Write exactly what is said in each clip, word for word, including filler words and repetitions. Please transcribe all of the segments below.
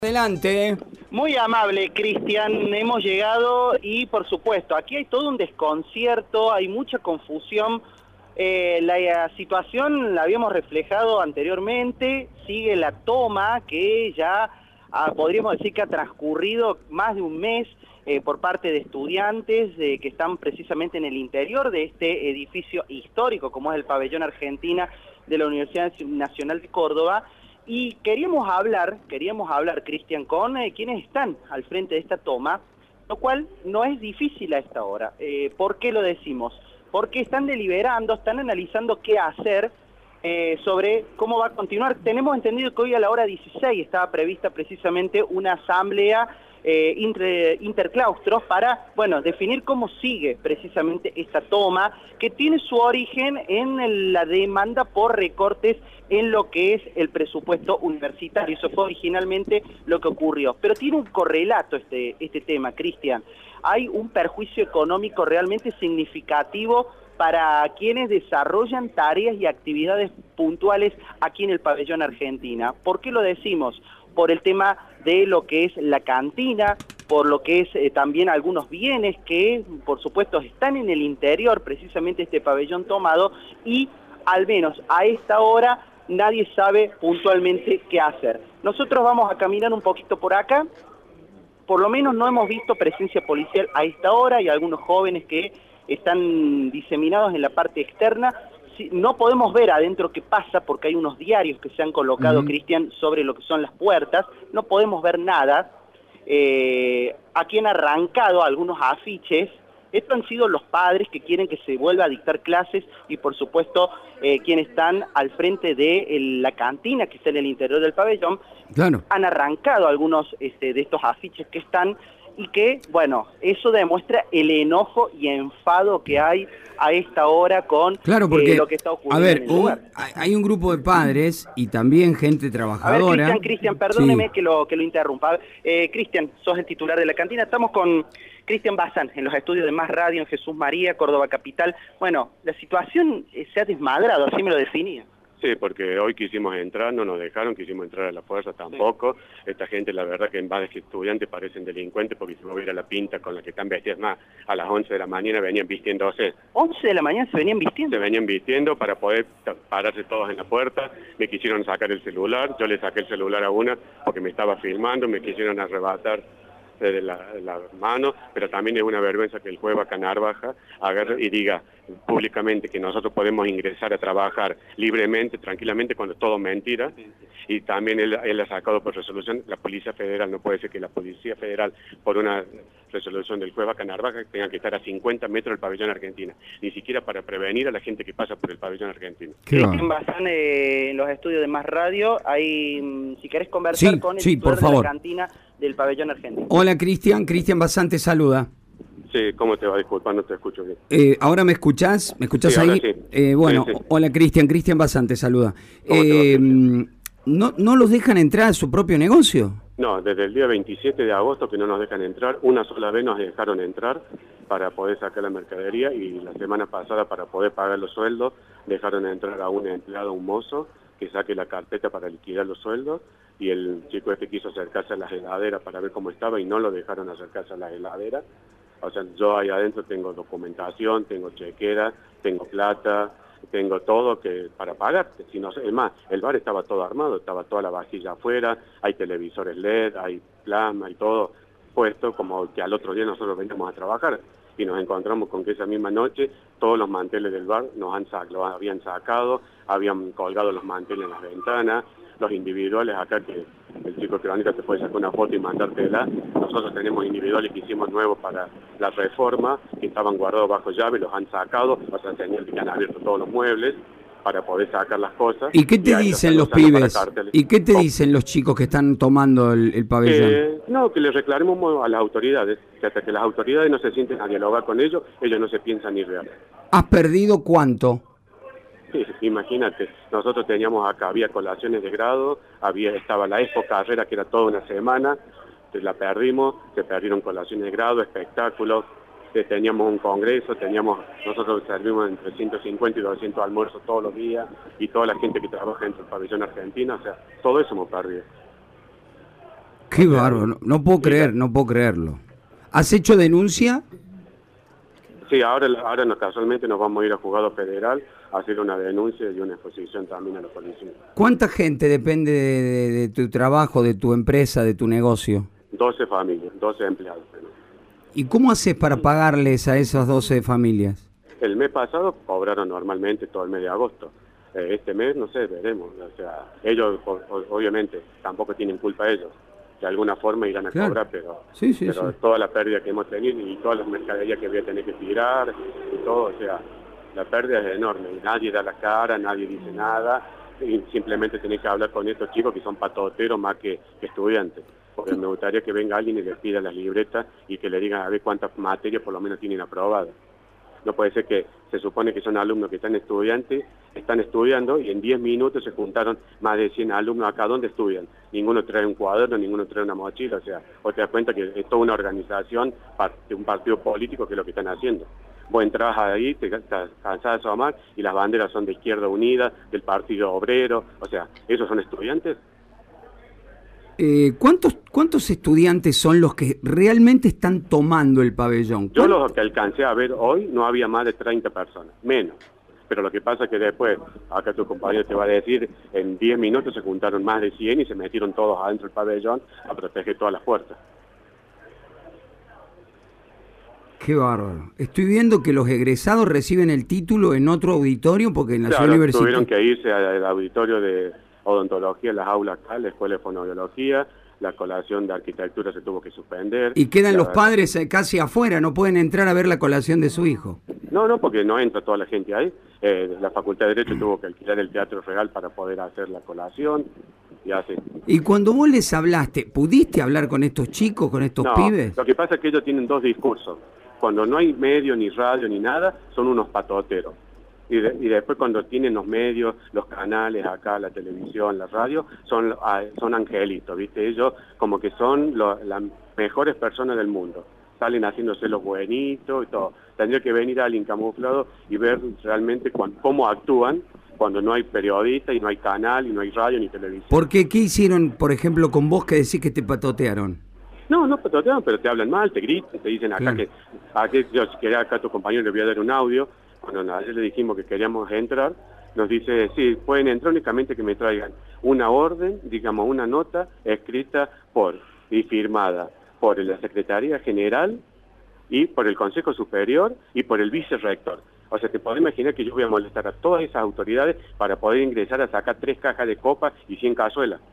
Adelante. Muy amable, Cristian. Hemos llegado y, por supuesto, aquí hay todo un desconcierto, hay mucha confusión. Eh, la situación la habíamos reflejado anteriormente, sigue la toma que ya ah, podríamos decir que ha transcurrido más de un mes eh, por parte de estudiantes eh, que están precisamente en el interior de este edificio histórico, como es el Pabellón Argentina de la Universidad Nacional de Córdoba. Y queríamos hablar, queríamos hablar, Cristian, con eh, quienes están al frente de esta toma, lo cual no es difícil a esta hora. Eh, ¿Por qué lo decimos? Porque están deliberando, están analizando qué hacer eh, sobre cómo va a continuar. Tenemos entendido que hoy a la hora dieciséis estaba prevista precisamente una asamblea eh, inter, interclaustros para, bueno, definir cómo sigue precisamente esta toma, que tiene su origen en la demanda por recortes en lo que es el presupuesto universitario. Eso fue originalmente lo que ocurrió. Pero tiene un correlato este, este tema, Cristian. Hay un perjuicio económico realmente significativo para quienes desarrollan tareas y actividades puntuales aquí en el Pabellón Argentina. ¿Por qué lo decimos? Por el tema de lo que es la cantina, por lo que es eh, también algunos bienes que, por supuesto, están en el interior, precisamente este pabellón tomado, y al menos a esta hora nadie sabe puntualmente qué hacer. Nosotros vamos a caminar un poquito por acá, por lo menos no hemos visto presencia policial a esta hora y algunos jóvenes que están diseminados en la parte externa. No podemos ver adentro qué pasa porque hay unos diarios que se han colocado, uh-huh. Cristian, sobre lo que son las puertas. No podemos ver nada. Eh, aquí han arrancado algunos afiches. Estos han sido los padres que quieren que se vuelva a dictar clases y, por supuesto, eh, quienes están al frente de el, la cantina que está en el interior del pabellón. Claro. Han arrancado algunos este, de estos afiches que están y que, bueno, eso demuestra el enojo y enfado que hay a esta hora con claro, porque, eh, lo que está ocurriendo a ver, en el lugar. Un, hay un grupo de padres y también gente trabajadora. A ver, Cristian, Cristian, perdóneme sí. que lo que lo interrumpa. Eh, Cristian, sos el titular de la cantina. Estamos con Cristian Bazán en los estudios de Más Radio en Jesús María, Córdoba Capital. Bueno, la situación eh, se ha desmadrado, así me lo definía. Sí, porque hoy quisimos entrar, no nos dejaron, quisimos entrar a la fuerza tampoco. Sí. Esta gente, la verdad que en vez de estudiantes parecen delincuentes, porque si no hubiera la pinta con la que están vestidas más, a las once de la mañana venían vistiéndose. ¿once de la mañana se venían vistiendo? Se venían vistiendo para poder pararse todos en la puerta. Me quisieron sacar el celular, yo le saqué el celular a una porque me estaba filmando, me quisieron arrebatar de la, la mano, pero también es una vergüenza que el juez Vaca Narvaja agarre y diga públicamente que nosotros podemos ingresar a trabajar libremente, tranquilamente, cuando es todo mentira, y también él, él ha sacado por resolución, la Policía Federal, no puede ser que la Policía Federal, por una resolución del juez Vaca Narvaja, tenga que estar a cincuenta metros del pabellón argentino, ni siquiera para prevenir a la gente que pasa por el pabellón argentino. Cristian Bazán, eh, en los estudios de Más Radio, hay, si querés conversar sí, con el sí, titular por favor. de la cantina del pabellón argentino. Hola, Cristian, Cristian Bazán te saluda. Sí, ¿cómo te va? Disculpa, no te escucho bien. Eh, ¿Ahora me escuchás? ¿Me escuchás sí, ahí? Sí. Eh, bueno, sí, sí. Hola, Cristian, Cristian Bazán te saluda. ¿Cómo Eh, te va, ¿no, ¿No los dejan entrar a su propio negocio? No, desde el día veintisiete de agosto que no nos dejan entrar, una sola vez nos dejaron entrar para poder sacar la mercadería y la semana pasada para poder pagar los sueldos dejaron entrar a un empleado, un mozo, que saque la carpeta para liquidar los sueldos y el chico este quiso acercarse a las heladeras para ver cómo estaba y no lo dejaron acercarse a las heladeras. O sea, yo ahí adentro tengo documentación, tengo chequera, tengo plata, tengo todo que para pagarte. Si no sé, es más, el bar estaba todo armado, estaba toda la vajilla afuera, hay televisores L E D, hay plasma y todo puesto, como que al otro día nosotros veníamos a trabajar y nos encontramos con que esa misma noche todos los manteles del bar nos han sac los habían sacado, habían colgado los manteles en las ventanas, los individuales acá que el chico Crónica te puede sacar una foto y mandártela. Nosotros tenemos individuales que hicimos nuevos para la reforma, que estaban guardados bajo llave, los han sacado, o sea, señal que han abierto todos los muebles para poder sacar las cosas. ¿Y qué te y dicen los pibes? ¿Y qué te oh. dicen los chicos que están tomando el, el pabellón? Eh, no, que les reclamemos a las autoridades, que hasta que las autoridades no se sienten a dialogar con ellos, ellos no se piensan ni real. ¿Has perdido cuánto? Sí, imagínate, nosotros teníamos acá, había colaciones de grado, había estaba la Expo Carrera que era toda una semana, la perdimos, se perdieron colaciones de grado, espectáculos, teníamos un congreso, teníamos nosotros servimos entre ciento cincuenta y doscientos almuerzos todos los días y toda la gente que trabaja dentro del pabellón argentino, o sea, todo eso hemos perdido. Qué bárbaro, no, no puedo creer, no puedo creerlo. ¿Has hecho denuncia? Sí, ahora, ahora no, casualmente nos vamos a ir a Juzgado Federal a hacer una denuncia y una exposición también a la policía. ¿Cuánta gente depende de, de, de tu trabajo, de tu empresa, de tu negocio? doce familias, doce empleados. ¿No? ¿Y cómo haces para pagarles a esas doce familias? El mes pasado cobraron normalmente todo el mes de agosto. Eh, este mes, no sé, veremos. O sea, ellos, o, obviamente, tampoco tienen culpa ellos. De alguna forma irán a claro. cobrar, pero, sí, sí, pero sí. toda la pérdida que hemos tenido y todas las mercaderías que voy a tener que tirar y todo, o sea, la pérdida es enorme. Y nadie da la cara, nadie dice nada, y simplemente tenés que hablar con estos chicos que son patoteros más que, que estudiantes. Porque me gustaría que venga alguien y les pida las libretas y que le digan a ver cuántas materias por lo menos tienen aprobadas. No puede ser que se supone que son alumnos que están estudiantes, están estudiando y en diez minutos se juntaron más de cien alumnos acá donde estudian. Ninguno trae un cuaderno, ninguno trae una mochila, o sea, vos te das cuenta que es toda una organización de un partido político que es lo que están haciendo. Vos entras ahí, te cansás de asomar y las banderas son de Izquierda Unida, del Partido Obrero, o sea, ¿esos son estudiantes? Eh, ¿cuántos, ¿Cuántos estudiantes son los que realmente están tomando el pabellón? Yo los que alcancé a ver hoy no había más de treinta personas, menos. Pero lo que pasa es que después, acá tu compañero te va a decir, en diez minutos se juntaron más de cien y se metieron todos adentro del pabellón a proteger todas las puertas. Qué bárbaro. Estoy viendo que los egresados reciben el título en otro auditorio porque en la claro, ciudad universitaria tuvieron que irse al auditorio de odontología, las aulas acá, la escuela de fonoaudiología, la colación de arquitectura se tuvo que suspender. Y quedan la... los padres casi afuera, no pueden entrar a ver la colación de su hijo. No, no, porque no entra toda la gente ahí. Eh, la Facultad de Derecho tuvo que alquilar el Teatro Regal para poder hacer la colación. Y, así. Y cuando vos les hablaste, ¿pudiste hablar con estos chicos, con estos no, pibes? Lo que pasa es que ellos tienen dos discursos. Cuando no hay medio, ni radio, ni nada, son unos patoteros. Y, de, y después cuando tienen los medios, los canales acá, la televisión, la radio, son, son angelitos, ¿viste? Ellos como que son lo, las mejores personas del mundo. Salen haciéndose los buenitos y todo. Tendría que venir alguien camuflado y ver realmente cuando, cómo actúan cuando no hay periodista y no hay canal y no hay radio ni televisión. ¿Por qué? ¿Qué hicieron, por ejemplo, con vos que decís que te patotearon? No, no patotearon, pero te hablan mal, te gritan, te dicen acá claro. que, aquí, yo si quería acá a tu compañero le voy a dar un audio. Cuando ayer le dijimos que queríamos entrar, nos dice, sí, pueden entrar únicamente que me traigan una orden, digamos, una nota escrita por y firmada por la Secretaría General y por el Consejo Superior y por el vicerrector. O sea, te podés imaginar que yo voy a molestar a todas esas autoridades para poder ingresar a sacar tres cajas de copas y cien cazuelas.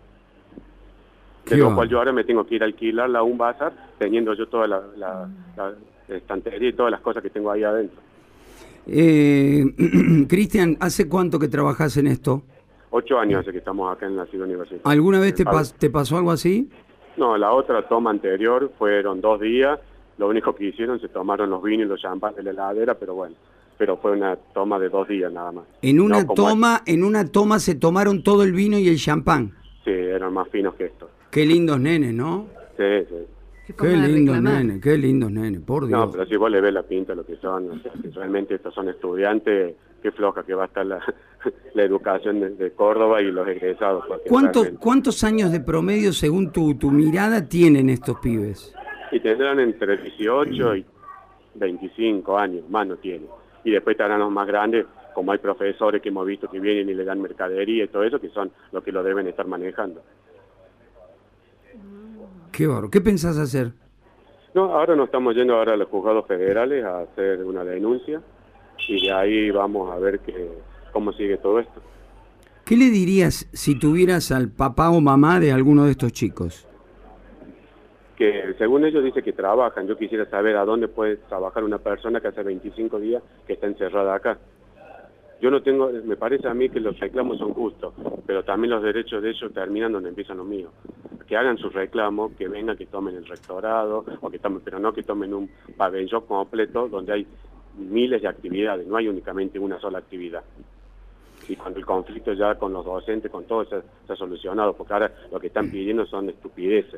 De lo cual yo ahora me tengo que ir a alquilarla a un bazar, teniendo yo toda la, la, la estantería y todas las cosas que tengo ahí adentro. Eh, Cristian, ¿hace cuánto que trabajás en esto? Ocho años hace que estamos acá en la ciudad universitaria. ¿Alguna vez te, pas, te pasó algo así? No, la otra toma anterior fueron dos días. Lo único que hicieron, se tomaron los vinos y los champán de la heladera, pero bueno, pero fue una toma de dos días nada más. En una no, toma, en una toma se tomaron todo el vino y el champán. Sí, eran más finos que estos. Qué lindos nenes, ¿no? Sí, sí. Qué, qué lindos nenes, qué lindos nenes, por Dios. No, pero si vos le ves la pinta de lo que son, o sea, si realmente estos son estudiantes, qué floja que va a estar la, la educación de, de Córdoba y los egresados. ¿Cuánto, realmente... ¿Cuántos años de promedio, según tu, tu mirada, tienen estos pibes? Y tendrán entre dieciocho y veinticinco años, más no tienen. Y después estarán los más grandes, como hay profesores que hemos visto que vienen y le dan mercadería y todo eso, que son los que lo deben estar manejando. Qué barro. ¿Qué pensás hacer? No, ahora nos estamos yendo ahora a los juzgados federales a hacer una denuncia y de ahí vamos a ver que, cómo sigue todo esto. ¿Qué le dirías si tuvieras al papá o mamá de alguno de estos chicos? Que según ellos dice que trabajan. Yo quisiera saber a dónde puede trabajar una persona que hace veinticinco días que está encerrada acá. Yo no tengo, me parece a mí que los reclamos son justos, pero también los derechos de ellos terminan donde empiezan los míos. Que hagan sus reclamos, que vengan, que tomen el rectorado, o que tomen, pero no que tomen un pabellón completo donde hay miles de actividades, no hay únicamente una sola actividad. Y cuando el conflicto ya con los docentes, con todo, se, se ha solucionado, porque ahora lo que están pidiendo son estupideces.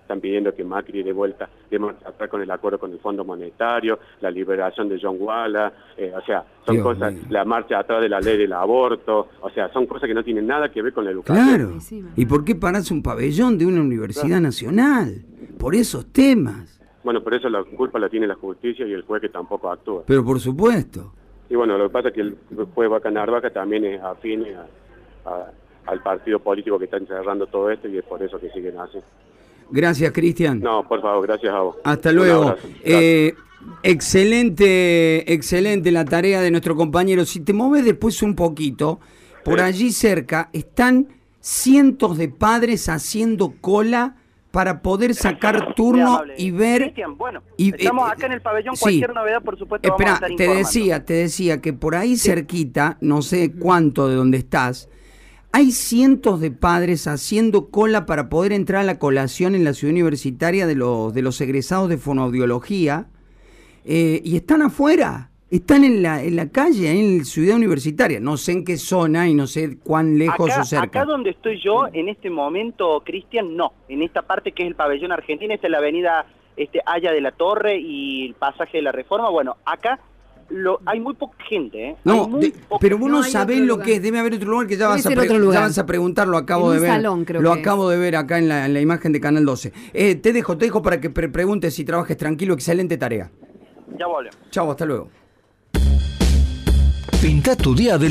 están pidiendo que Macri de vuelta, de marcha atrás con el acuerdo con el Fondo Monetario, la liberación de John Walla, eh, o sea, son Dios cosas, mío. la marcha atrás de la ley del aborto, o sea, son cosas que no tienen nada que ver con la educación. Claro. ¿Y por qué parás un pabellón de una universidad claro. nacional? Por esos temas. Bueno, por eso la culpa la tiene la justicia y el juez que tampoco actúa. Pero por supuesto. Y bueno, lo que pasa es que el juez Vaca Narvaja también es afín a, a, al partido político que está encerrando todo esto y es por eso que siguen así. Gracias, Cristian. No, por favor, gracias a vos. Hasta luego. Eh, excelente, excelente la tarea de nuestro compañero. Si te mueves después un poquito, por sí. allí cerca están cientos de padres haciendo cola para poder sacar turno y ver... Cristian, bueno, y, estamos eh, acá en el pabellón, sí. cualquier novedad, por supuesto, Espera, vamos a estar te informando. decía, te decía que por ahí cerquita, no sé cuánto de donde estás, hay cientos de padres haciendo cola para poder entrar a la colación en la ciudad universitaria de los, de los egresados de fonoaudiología, eh, y están afuera. Están en la, en la calle, en la ciudad universitaria. No sé en qué zona y no sé cuán lejos acá, o cerca. Acá donde estoy yo, en este momento, Cristian, no. En esta parte que es el pabellón argentino, esta es la avenida este, Haya de la Torre y el pasaje de la Reforma. Bueno, acá lo, hay muy poca gente. ¿eh? No, muy de, poca... pero vos no, no sabés lo lugar. que es. Debe haber otro lugar que ya, vas a, otro pre lugar. ya vas a preguntar. Lo acabo en de ver. Salón, creo lo que acabo es. de ver acá en la, en la imagen de Canal doce. Eh, te dejo, te dejo para que pre preguntes si trabajes tranquilo. Excelente tarea. Ya volvemos. Chau, hasta luego. Pinta tu día de